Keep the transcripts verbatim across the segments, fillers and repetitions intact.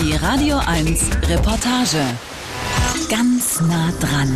Die Radio eins Reportage. Ganz nah dran.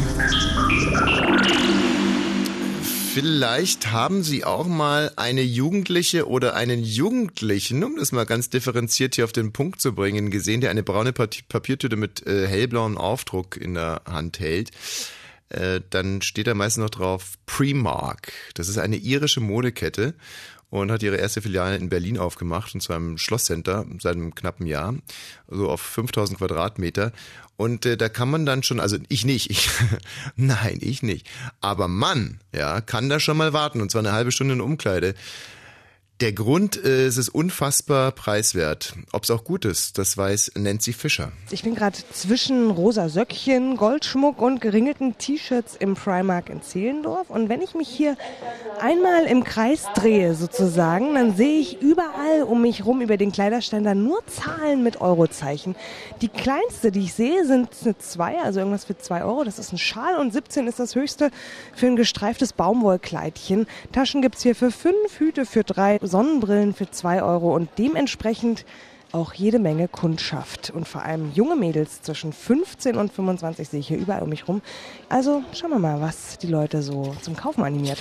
Vielleicht haben Sie auch mal eine Jugendliche oder einen Jugendlichen, um das mal ganz differenziert hier auf den Punkt zu bringen, gesehen, der eine braune Papiertüte mit äh, hellblauem Aufdruck in der Hand hält. Äh, dann steht da meistens noch drauf Primark. Das ist eine irische Modekette und hat ihre erste Filiale in Berlin aufgemacht, und zwar im Schlosscenter seit einem knappen Jahr, so auf fünftausend Quadratmeter. Und äh, da kann man dann schon, also ich nicht, ich, nein, ich nicht, aber Mann, ja, kann da schon mal warten, und zwar eine halbe Stunde in Umkleide. Der Grund äh, es ist unfassbar preiswert. Ob es auch gut ist, das weiß Nancy Fischer. Ich bin gerade zwischen rosa Söckchen, Goldschmuck und geringelten T-Shirts im Primark in Zehlendorf. Und wenn ich mich hier einmal im Kreis drehe sozusagen, dann sehe ich überall um mich rum über den Kleiderständer nur Zahlen mit Eurozeichen. Die kleinste, die ich sehe, sind eine zwei, also irgendwas für zwei Euro. Das ist ein Schal, und siebzehn ist das höchste für ein gestreiftes Baumwollkleidchen. Taschen gibt's hier für fünf, Hüte für drei, Sonnenbrillen für zwei Euro und dementsprechend auch jede Menge Kundschaft. Und vor allem junge Mädels zwischen fünfzehn und fünfundzwanzig sehe ich hier überall um mich rum. Also schauen wir mal, was die Leute so zum Kaufen animiert.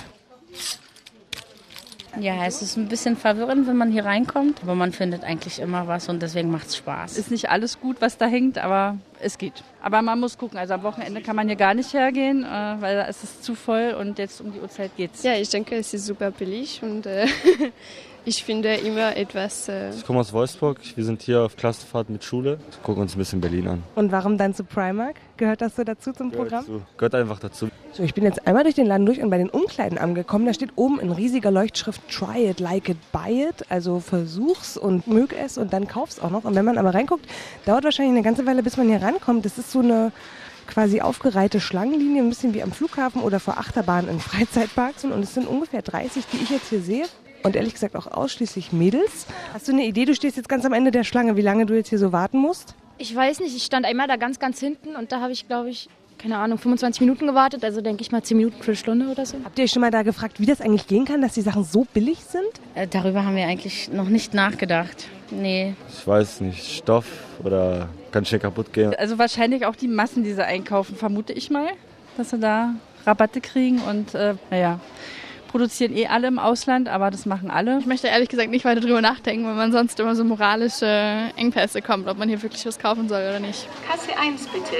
Ja, es ist ein bisschen verwirrend, wenn man hier reinkommt, aber man findet eigentlich immer was und deswegen macht es Spaß. Ist nicht alles gut, was da hängt, aber es geht. Aber man muss gucken, also am Wochenende kann man hier gar nicht hergehen, weil da ist es zu voll und jetzt um die Uhrzeit geht's. Ja, ich denke, es ist super billig und äh, ich finde immer etwas... Äh ich komme aus Wolfsburg, wir sind hier auf Klassenfahrt mit Schule, gucken uns ein bisschen Berlin an. Und warum dann zu Primark? Gehört das so dazu zum Gehört Programm? Dazu. Gehört einfach dazu. So, ich bin jetzt einmal durch den Laden durch und bei den Umkleiden angekommen. Da steht oben in riesiger Leuchtschrift Try it, like it, buy it. Also versuch's und mög es und dann kauf's auch noch. Und wenn man aber reinguckt, dauert wahrscheinlich eine ganze Weile, bis man hier rankommt. Das ist so eine quasi aufgereihte Schlangenlinie, ein bisschen wie am Flughafen oder vor Achterbahnen in Freizeitparks. Und es sind ungefähr dreißig, die ich jetzt hier sehe. Und ehrlich gesagt auch ausschließlich Mädels. Hast du eine Idee? Du stehst jetzt ganz am Ende der Schlange, wie lange du jetzt hier so warten musst? Ich weiß nicht, ich stand einmal da ganz, ganz hinten und da habe ich, glaube ich, keine Ahnung, fünfundzwanzig Minuten gewartet, also denke ich mal zehn Minuten für eine Stunde oder so. Habt ihr euch schon mal da gefragt, wie das eigentlich gehen kann, dass die Sachen so billig sind? Äh, darüber haben wir eigentlich noch nicht nachgedacht. Nee. Ich weiß nicht, Stoff oder kann schnell kaputt gehen. Also wahrscheinlich auch die Massen, die sie einkaufen, vermute ich mal, dass sie da Rabatte kriegen und äh, naja, produzieren eh alle im Ausland, aber das machen alle. Ich möchte ehrlich gesagt nicht weiter drüber nachdenken, weil man sonst immer so moralische Engpässe kommt, ob man hier wirklich was kaufen soll oder nicht. Kasse eins bitte.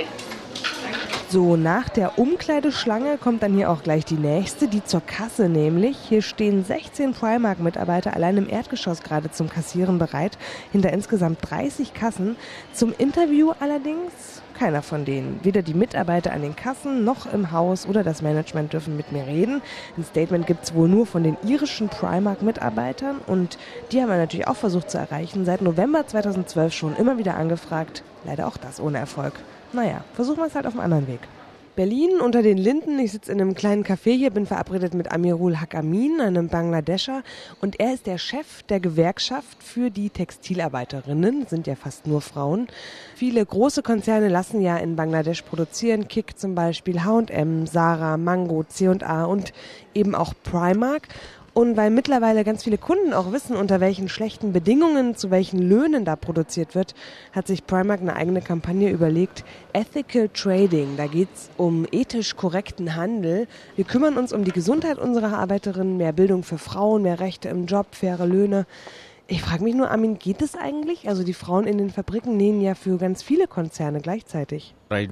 So, nach der Umkleideschlange kommt dann hier auch gleich die nächste, die zur Kasse nämlich. Hier stehen sechzehn Primark-Mitarbeiter allein im Erdgeschoss gerade zum Kassieren bereit, hinter insgesamt dreißig Kassen. Zum Interview allerdings keiner von denen. Weder die Mitarbeiter an den Kassen noch im Haus oder das Management dürfen mit mir reden. Ein Statement gibt es wohl nur von den irischen Primark-Mitarbeitern und die haben wir natürlich auch versucht zu erreichen. Seit November zweitausendzwölf schon immer wieder angefragt. Leider auch das ohne Erfolg. Naja, versuchen wir es halt auf einem anderen Weg. Berlin unter den Linden. Ich sitze in einem kleinen Café hier, bin verabredet mit Amirul Hakamin, einem Bangladescher. Und er ist der Chef der Gewerkschaft für die Textilarbeiterinnen, sind ja fast nur Frauen. Viele große Konzerne lassen ja in Bangladesch produzieren. Kik zum Beispiel, H und M, Zara, Mango, C und A und eben auch Primark. Und weil mittlerweile ganz viele Kunden auch wissen, unter welchen schlechten Bedingungen, zu welchen Löhnen da produziert wird, hat sich Primark eine eigene Kampagne überlegt. Ethical Trading, da geht's um ethisch korrekten Handel. Wir kümmern uns um die Gesundheit unserer Arbeiterinnen, mehr Bildung für Frauen, mehr Rechte im Job, faire Löhne. Ich frage mich nur, Armin, geht es eigentlich? Also die Frauen in den Fabriken nähen ja für ganz viele Konzerne gleichzeitig.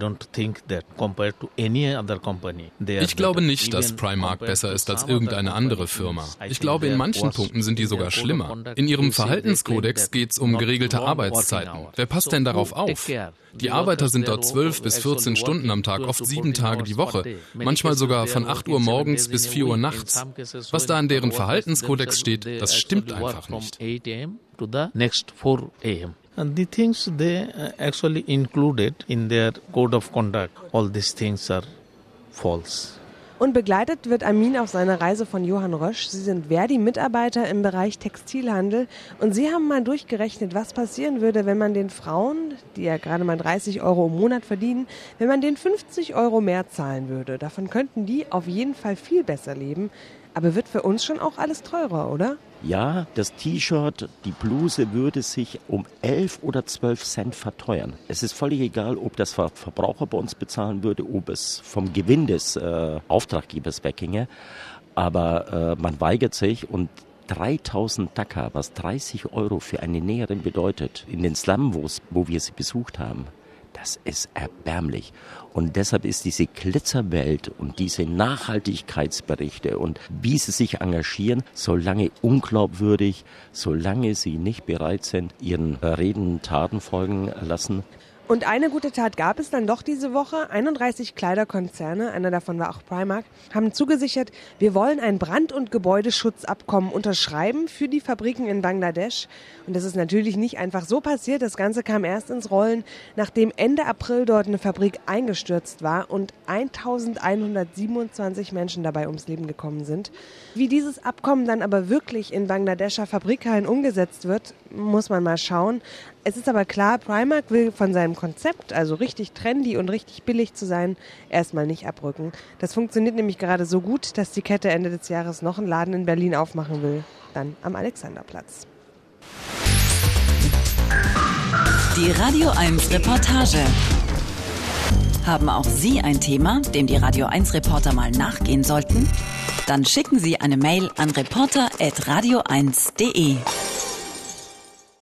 Ich glaube nicht, dass Primark besser ist als irgendeine andere Firma. Ich glaube, in manchen Punkten sind die sogar schlimmer. In ihrem Verhaltenskodex geht es um geregelte Arbeitszeiten. Wer passt denn darauf auf? Die Arbeiter sind dort zwölf bis vierzehn Stunden am Tag, oft sieben Tage die Woche. Manchmal sogar von acht Uhr morgens bis vier Uhr nachts. Was da in deren Verhaltenskodex steht, das stimmt einfach nicht. And the things they actually included in their code of conduct, all these things are false. Und begleitet wird Amin auf seiner Reise von Johann Rösch. Sie sind Verdi-Mitarbeiter im Bereich Textilhandel. Und sie haben mal durchgerechnet, was passieren würde, wenn man den Frauen, die ja gerade mal dreißig Euro im Monat verdienen, wenn man denen fünfzig Euro mehr zahlen würde. Davon könnten die auf jeden Fall viel besser leben Aber wird für uns schon auch alles teurer, oder? Ja, das T-Shirt, die Bluse würde sich um elf oder zwölf Cent verteuern. Es ist völlig egal, ob das Ver- Verbraucher bei uns bezahlen würde, ob es vom Gewinn des äh, Auftraggebers wegginge. Aber äh, man weigert sich und dreitausend Taka, was dreißig Euro für eine Näherin bedeutet, in den Slum, wo wir sie besucht haben, das ist erbärmlich. Und deshalb ist diese Glitzerwelt und diese Nachhaltigkeitsberichte und wie sie sich engagieren, so lange unglaubwürdig, solange sie nicht bereit sind, ihren Reden Taten folgen lassen. Und eine gute Tat gab es dann doch diese Woche. einunddreißig Kleiderkonzerne, einer davon war auch Primark, haben zugesichert, wir wollen ein Brand- und Gebäudeschutzabkommen unterschreiben für die Fabriken in Bangladesch. Und das ist natürlich nicht einfach so passiert. Das Ganze kam erst ins Rollen, nachdem Ende April dort eine Fabrik eingestürzt war und eintausendeinhundertsiebenundzwanzig Menschen dabei ums Leben gekommen sind. Wie dieses Abkommen dann aber wirklich in Bangladescher Fabrikhallen umgesetzt wird, muss man mal schauen. Es ist aber klar, Primark will von seinem Konzept, also richtig trendy und richtig billig zu sein, erstmal nicht abrücken. Das funktioniert nämlich gerade so gut, dass die Kette Ende des Jahres noch einen Laden in Berlin aufmachen will. Dann am Alexanderplatz. Die Radio eins Reportage. Haben auch Sie ein Thema, dem die Radio eins Reporter mal nachgehen sollten? Dann schicken Sie eine Mail an reporter at radio eins punkt de.